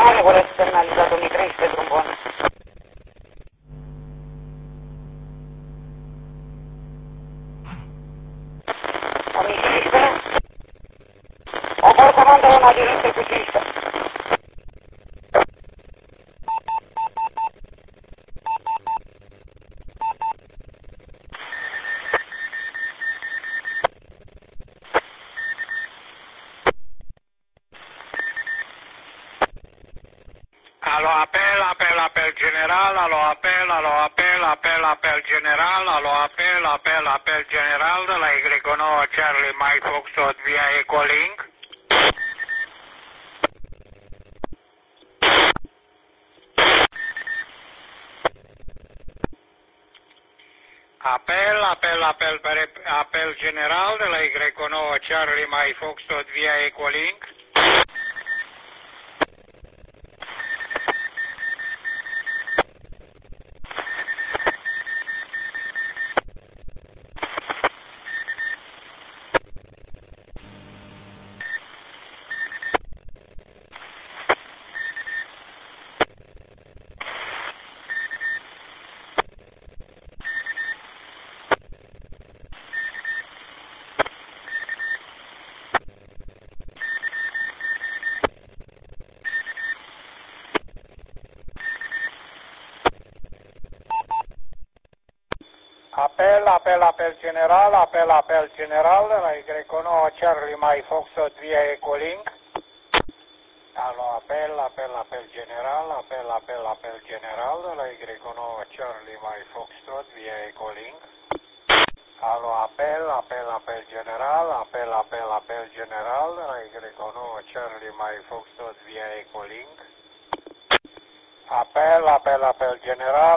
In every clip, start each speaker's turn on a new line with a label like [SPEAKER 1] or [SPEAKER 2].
[SPEAKER 1] Are voie să semnaliza 2013 trombon. O por comandă una direcție cu 15.
[SPEAKER 2] Alo, apel general, alo, apel general, alo, apel general de la Y9 Charlie Mike Foxtrot via Ecolink. Apel general de la Y9 Charlie Mike Foxtrot via Ecolink. Apel general de la Y9 Charlie Mike Foxtrot via Ecolink. Alo, apel general de la Y9 Charlie Mike Foxtrot via Ecolink. Alo, apel general de la Y9 Charlie Mike Foxtrot via Ecolink. Apel general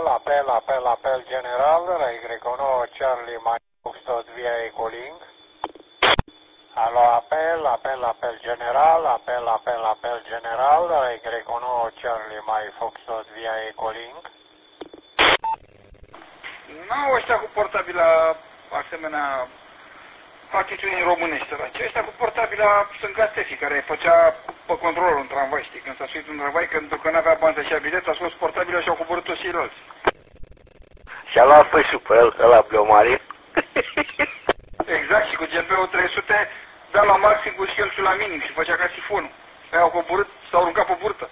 [SPEAKER 2] de la Y9 Charlie Mike Foxtrot via Ecolink. Alo, apel general de la Y9 Charlie Mike Foxtrot via Ecolink.
[SPEAKER 3] N-au ăștia cu portabila asemenea atitudini românești, săraci. Ăștia cu portabila sunt ca Stefi, care făcea pe controlul în tramvai, știi? Când s-a suit în tramvai, pentru că n-avea bani să-și ia bilet, a scos portabila și au coborât toți ceilalți.
[SPEAKER 4] Și-a luat fășul pe el, ăla Bleomarin.
[SPEAKER 3] Exact, și cu GP-ul 300 da la maxim cu schelțul la minim și făcea ca sifonul. Aia au coborât, s-au aruncat pe burtă.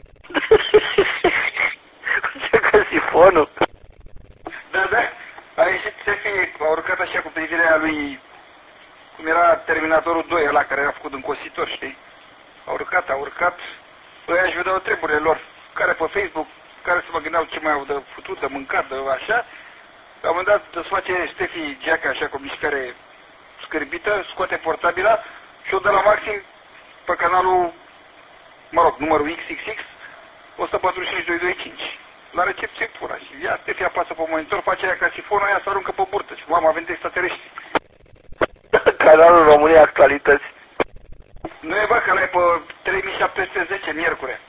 [SPEAKER 4] Ce ca sifonul?
[SPEAKER 3] Da. A ieșit Stefi, a urcat așa cu privirea lui, cum era Terminatorul 2 ăla care era făcut în cositor, știi? A urcat, ăia își vedeau treburile lor, care pe Facebook, care se mă gândeau ce mai au de futut, de mâncat, de așa. La un moment dat desface Stefi geaca așa cu mișcare scârbită, scoate portabila și o dă la maxim pe canalul, numărul XXX 145225. La recepție pura și ia Stefi apasă pe monitor, face aia ca sifonul, aia se aruncă pe burtă și mama vende extraterestri.
[SPEAKER 4] Canalul România Actualități.
[SPEAKER 3] Nu e, bă, că l-ai pe 3710 miercuri.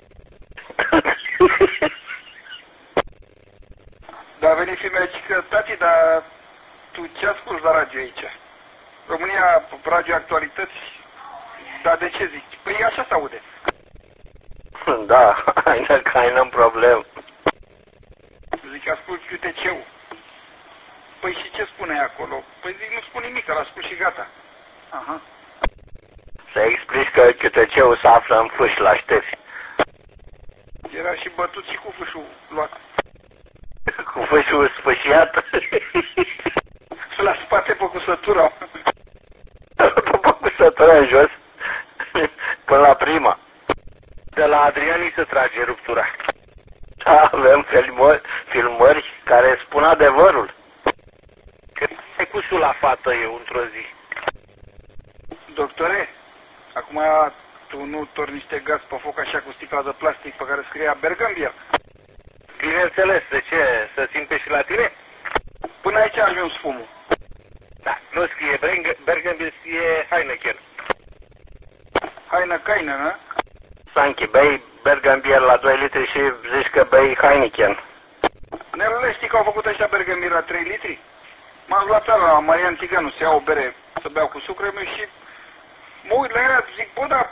[SPEAKER 3] Dar a venit femeia și că, tati, dar tu ce asculti la radio aici? România, Radio Actualități, dar de ce zici? Păi așa se aude.
[SPEAKER 4] Da, n-am problem.
[SPEAKER 3] Zic, asculti UTC-ul. Păi și ce spune acolo? Păi zic, nu spune nimic, l-a spus și gata. Aha.
[SPEAKER 4] Să explici că QTC-ul se află în fâș la Ștefi.
[SPEAKER 3] Era și bătut și cu fâșul luat.
[SPEAKER 4] Cu fâșul sfâșiat.
[SPEAKER 3] La spate pe cusătura.
[SPEAKER 4] Pe cusătura în jos. Până la prima. De la Adriani se trage ruptura. Avem filmări care spun adevărul. Că ai pus-o la fată eu într-o zi.
[SPEAKER 3] Doctore, acum tu nu torni niște gaz pe foc așa cu sticla de plastic pe care scria Bergambia?
[SPEAKER 4] Bineînțeles, de ce? Să simte și la tine?
[SPEAKER 3] Până aici a ajuns fumul.
[SPEAKER 4] Da, nu scrie Bergambia, scrie Heineken.
[SPEAKER 3] Heineken, nu?
[SPEAKER 4] Sanchi, bei Bergambier la 2 litri și zici că bei Heineken.
[SPEAKER 3] Nelule, știi că au făcut ăștia Bergambier la 3 litri? M-am dus la țară la Marian Tiganu să iau o bere, să beau cu sucră meu și mă uit la ea, zic, bă, dar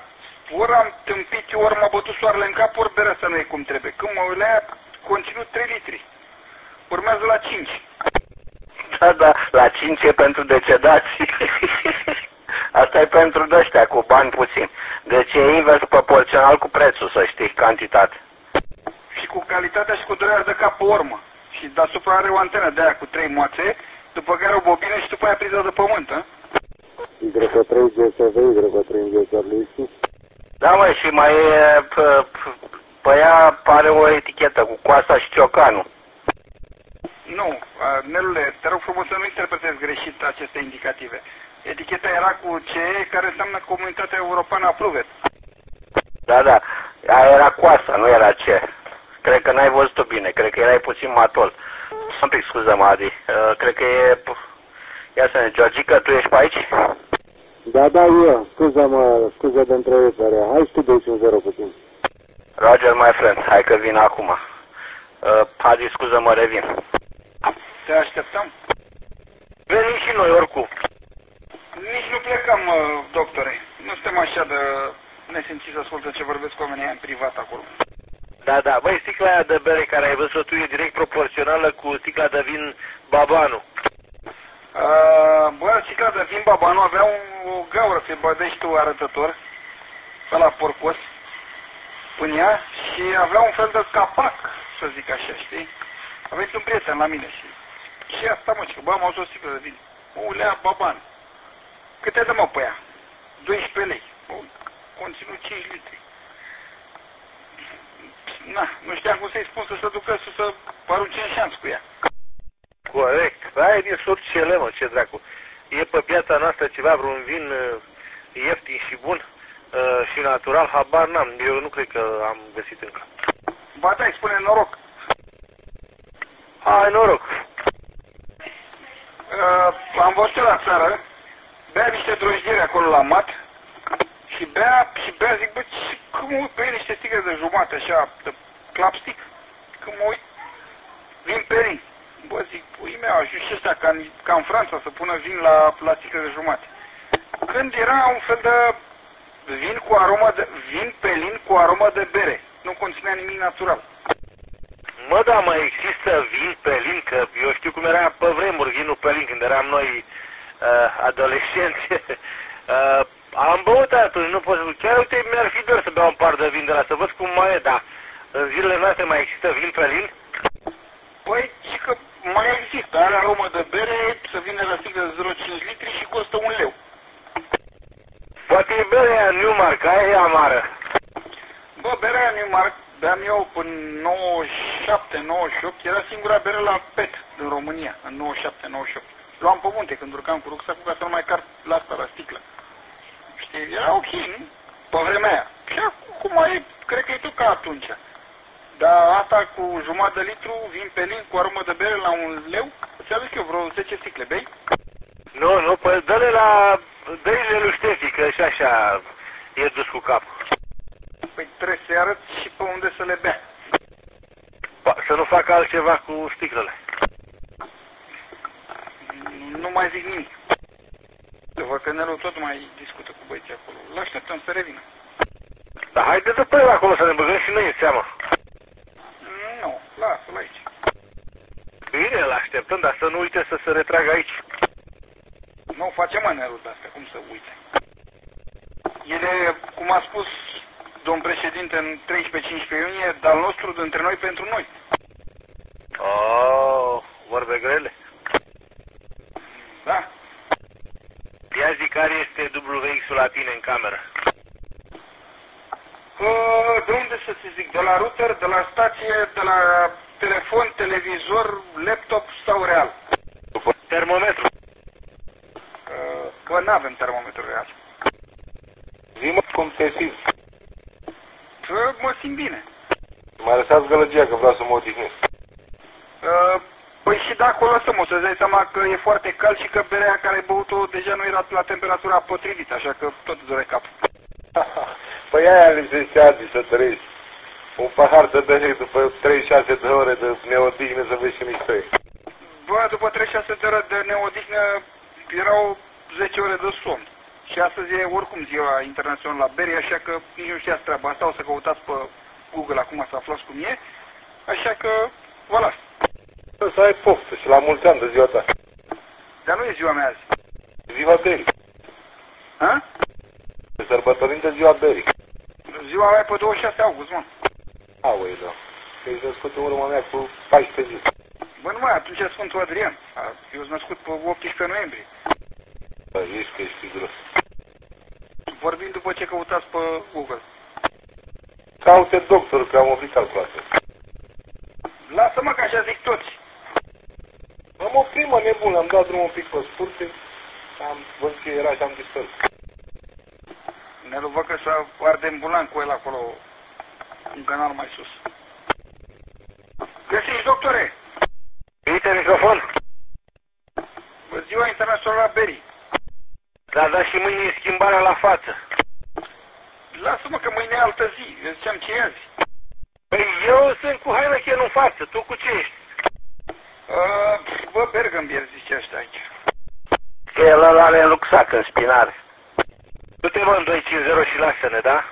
[SPEAKER 3] ori am tâmpit, ori m-a bătut soarele în cap, ori berea asta nu e cum trebuie. Când mă ulea, conținut 3 litri. Urmează la 5.
[SPEAKER 4] Da, da, la 5 e pentru decedați. Asta e pentru de-ăștia cu bani puțini. Deci e invers proporțional cu prețul, să știi, cantitate.
[SPEAKER 3] Și cu calitatea și cu durerea de cap pe urmă. Și deasupra are o antenă de aia cu 3 moațe, după care o bobină și după aia priză de pământ, a?
[SPEAKER 5] Y3 GSV, Y3 GSV.
[SPEAKER 4] Da, măi, și mai e, pe ea are o etichetă cu coasa și ciocanul.
[SPEAKER 3] Nu, Nelule, te rog frumos să nu interpretezi greșit aceste indicative. Eticheta era cu CE, care înseamnă Comunitatea Europeană Approved.
[SPEAKER 4] Da, da, aia era coasa, nu era ce. Cred că n-ai văzut-o bine, cred că erai puțin matol. Un pic, scuză-mă, Adi, cred că e... Ia să ne, Georgica, tu ești pe aici?
[SPEAKER 5] Da, da, eu. Scuză de întrerupere. Hai și tu 2-0 puțin.
[SPEAKER 4] Roger, my friend, hai că vin acum. Adi, scuză-mă, revin.
[SPEAKER 3] Te așteptăm?
[SPEAKER 4] Venim și noi, oricum.
[SPEAKER 3] Nici nu plecăm, doctore. Nu suntem așa de nesimțiți să ascultă ce vorbesc cu oamenii în privat acolo.
[SPEAKER 4] Da, da, băi, sticla aia de bere care ai văzut-o tu e direct proporțională cu sticla de vin Babanu.
[SPEAKER 3] Bă, sticla de vin Babanu avea o gaură, să-i bădești tu arătător, ăla porcos, în ea, și avea un fel de capac, să zic așa, știi? Aveți un prieten la mine și asta, mă, că bă, am auzit o sticlă de vin. Ulea Baban. Câte dă, mă, pe ea? 12 lei. Conținut 5 litri. Na, nu știam cum să-i spun să se ducă să arunce în șanț cu ea.
[SPEAKER 4] Corect. Aia e din surcele, mă, ce dracu. E pe piața noastră ceva, vreun vin ieftin și bun și natural, habar n-am. Eu nu cred că am găsit încă.
[SPEAKER 3] Ba da, îi spune noroc.
[SPEAKER 4] Hai, noroc.
[SPEAKER 3] Am văzut la țară, bea niște drojdiere acolo la mat și bea, zic, bă, cum mă uit pe niște sticle de jumate, așa, de clapstick, când mă uit, vin pe rin. Bă, zic, pui mea, ajuns și ăștia ca în Franța să pună vin la sticle de jumate. Când era un fel de vin pelin cu aromă de bere, nu conținea nimic natural.
[SPEAKER 4] Mă, da, mai există vin pelin, că eu știu cum era pe vremuri vinul pelin, când eram noi adolescenți. Am băut atunci, nu pot să... Chiar, uite, mi-ar fi doar să beau un par de vin de la, să văd cum mai e, dar în zilele noastre mai există vin pelin?
[SPEAKER 3] Păi, și că mai există, are aromă de bere, să vine la sticlă de 0,5 litri și costă 1 leu.
[SPEAKER 4] Poate e berea aia Newmark, aia e amară.
[SPEAKER 3] Bă, berea aia Newmark, beam eu până 97-98, era singura bere la PET în România, în 97-98. Luam pe munte când urcam cu rucsacul ca să nu mai car la asta, la sticlă. Știi, era ok, nu? Pe vremea aia. Și acum e, cred că e tot ca atunci. Dar asta cu jumătate de litru, vin pelin cu aromă de bere la 1 leu, ți aduc eu vreo 10 sticle, bei?
[SPEAKER 4] Nu, păi dă-le la... Dă-le lui Ștefi, că și așa e dus cu cap.
[SPEAKER 3] Păi trebuie să-i arăt și pe unde să le bea.
[SPEAKER 4] Să nu facă altceva cu sticlele.
[SPEAKER 3] Nu mai zic nimic. Văd că Nelu tot mai discută cu băieții acolo. L-așteptăm să revină.
[SPEAKER 4] Dar haideți pe el acolo să ne băgăm și noi în seamă.
[SPEAKER 3] Nu, lasă-l aici.
[SPEAKER 4] Bine, l-așteptăm, dar să nu uite să se retragă aici.
[SPEAKER 3] Nu facem Nelu de astea, cum să uite. Ele, cum a spus domn președinte în 13-15 iunie, de-al nostru dintre noi pentru noi.
[SPEAKER 4] Oh, vorbe grele.
[SPEAKER 3] Da.
[SPEAKER 4] Ia zi, care este WX-ul la tine în cameră?
[SPEAKER 3] De unde să ți zic? De la router, de la stație, de la telefon, televizor, laptop sau real?
[SPEAKER 4] Termometru.
[SPEAKER 3] Bă, n-avem termometru real.
[SPEAKER 5] Zi-mă cum te simți.
[SPEAKER 3] Mă simt bine.
[SPEAKER 5] M-a lăsat gălăgia că vreau să mă odihnesc.
[SPEAKER 3] Păi și de acolo lăsăm, o să-ți dai seama că e foarte cald și că berea care ai băut-o deja nu era la temperatura potrivită, așa că tot îți dore cap.
[SPEAKER 5] Păi aia licențiat să trăiești. Un pahar de bere după 36 de ore de neodihnă să vezi și mișto e.
[SPEAKER 3] Bă, după 36 de ore de neodihnă erau 10 ore de somn. Și astăzi e oricum ziua internațională la berii, așa că nici nu știați treaba asta, o să căutați pe Google acum să aflați cum e, așa că, voilà.
[SPEAKER 5] Să ai poftă și la mulți ani de ziua ta.
[SPEAKER 3] Dar nu e ziua mea azi.
[SPEAKER 5] Ziua berii.
[SPEAKER 3] Ha?
[SPEAKER 5] Să sărbătorim de ziua berii.
[SPEAKER 3] Ziua mea e pe 26 august, mă.
[SPEAKER 5] Aoleu. Ești născut în urma mea cu 14 zile.
[SPEAKER 3] Bă, numai atunci e Sfântul Adrian. Eu sunt născut pe 18 noiembrie.
[SPEAKER 5] Bă, ești că ești gros.
[SPEAKER 3] Vorbim după ce căutați pe Google.
[SPEAKER 5] Caute doctor, că am oprit calculator.
[SPEAKER 3] Lasă-mă că așa zic toți.
[SPEAKER 5] Am oprit, mă, nebun, am dat drumul un pic pe scurte, am văzut că era și am dispărut.
[SPEAKER 3] Nelu, văd că să arde în bulan cu el acolo, un canal mai sus. Găsiți, doctore?
[SPEAKER 4] Uite microfon.
[SPEAKER 3] Ziua internațională a berii.
[SPEAKER 4] Dar și mâine e schimbarea la față.
[SPEAKER 3] Lasă-mă că mâine e altă zi. Eu ziceam ce e azi.
[SPEAKER 4] Păi eu sunt cu Heineken în față, tu cu ce ești?
[SPEAKER 3] Bă, Bergambier zice asta aici.
[SPEAKER 4] Că el ăla are în rucsac, în spinare. Du-te mă în 250 și lasă-ne, da?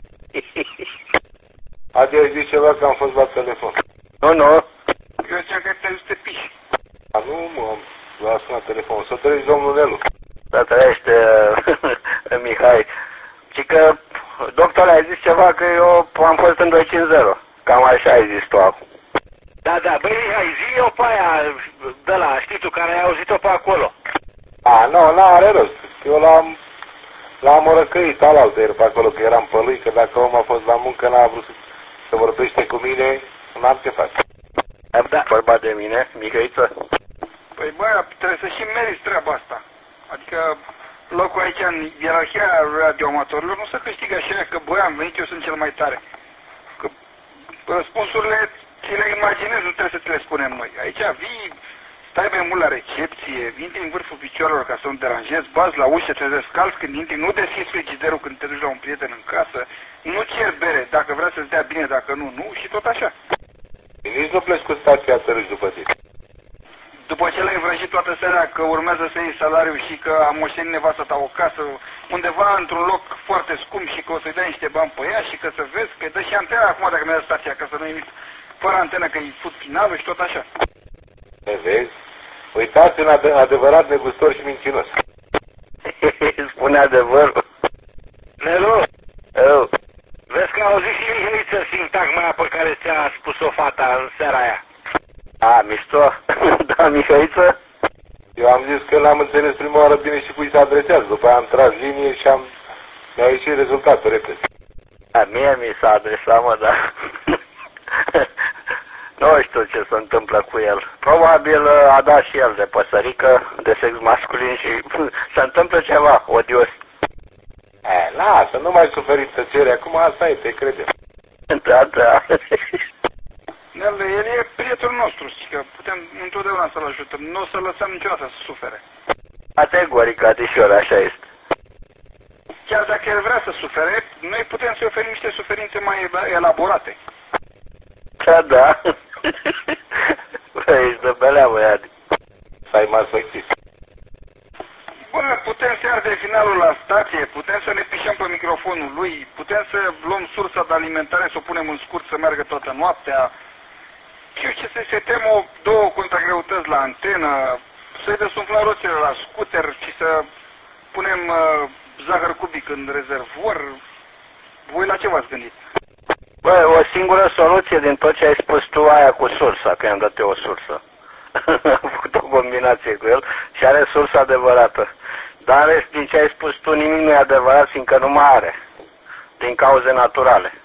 [SPEAKER 5] Adi, ai zis ceva că am fost la telefon.
[SPEAKER 4] Nu.
[SPEAKER 3] Eu ziceam că te-ai dus să te piși.
[SPEAKER 5] A, nu, mă, l-a sunat telefon. Să treci, domnul Nelu.
[SPEAKER 4] Da, trăiește, Mihai. Și că, doctor, ai zis ceva că eu am fost în 250. Cam așa ai zis tu acum. Da, băi, Mihai, zi eu pe aia, de la, știi tu, care ai auzit-o pe acolo.
[SPEAKER 5] A, nu, n-are rost. Eu l-am răcăit alaltă ieri pe acolo, că eram pe lui, că dacă om a fost la muncă, n-a vrut să vorbește cu mine, n-am ce face.
[SPEAKER 4] Da, vorba de mine, Mihăiță.
[SPEAKER 3] Păi bă, trebuie să și meriți treaba asta. Adică locul aici în ierarhia radioamatorilor nu se câștigă așa că băi, am venit, eu sunt cel mai tare. Că răspunsurile ți le imaginezi, nu trebuie să ți le spunem noi. Aici vii, stai mai mult la recepție, intri în vârful picioarelor ca să nu deranjezi, bazi la ușă, te descalzi când intri, nu deschizi frigiderul când te duci la un prieten în casă, nu ceri bere, dacă vrea să-ți dea bine, dacă nu, și tot așa.
[SPEAKER 5] Nici nu pleci cu stația târâși după tine.
[SPEAKER 3] După ce l-ai vrăjit toată seara că urmează să iei salariul și că a moștenit nevasta ta o casă undeva într-un loc foarte scump și că o să-i dai niște bani pe ea și că să vezi că dă și antena acum dacă mi-a dat stația ca să nu emit fără antenă că îi fut finalul și tot așa.
[SPEAKER 5] Vezi? Uitați un adevărat negustor și mincinos.
[SPEAKER 4] Spune adevărul. Nelu? Vezi că auzi și Mihăiță sintagma pe care ți-a spus-o fata în seara aia. A, mișto? Da, Mihăiță?
[SPEAKER 5] Eu am zis că l-am înțeles prima oară bine și cui se adresează. După aia am tras linie și mi-a ieșit rezultatul repede.
[SPEAKER 4] A, mie mi s-a adresat, mă, da. Nu știu ce se întâmplă cu el. Probabil a dat și el de păsărică, de sex masculin și se întâmplă ceva odios.
[SPEAKER 5] Lasă, nu mai suferi tăcere. Acum asta e, te credem.
[SPEAKER 4] Da.
[SPEAKER 3] El e prietenul nostru, știi că putem întotdeauna să-l ajutăm. Nu o să lăsăm niciodată să sufere.
[SPEAKER 4] Categoric, adișor, așa este.
[SPEAKER 3] Chiar dacă el vrea să sufere, noi putem să-i oferim niște suferințe mai elaborate.
[SPEAKER 4] Da. Băi, ești de belea, băiat.
[SPEAKER 5] Să ai masochist.
[SPEAKER 3] Bă, putem să arde finalul la stație, putem să ne pișăm pe microfonul lui, putem să luăm sursa de alimentare, să o punem în scurt să meargă toată noaptea. Știu ce, să setăm două contragreutăți la antenă, să-i desumflăm roțile la scuter și să punem zahăr cubic în rezervor. Voi la ce v-ați gândit?
[SPEAKER 4] Bă, o singură soluție din tot ce ai spus tu, aia cu sursa, că i-am dat eu o sursă. Am făcut o combinație cu el și are sursa adevărată. Dar în rest, din ce ai spus tu, nimic nu e adevărat, fiindcă nu mai are. Din cauze naturale.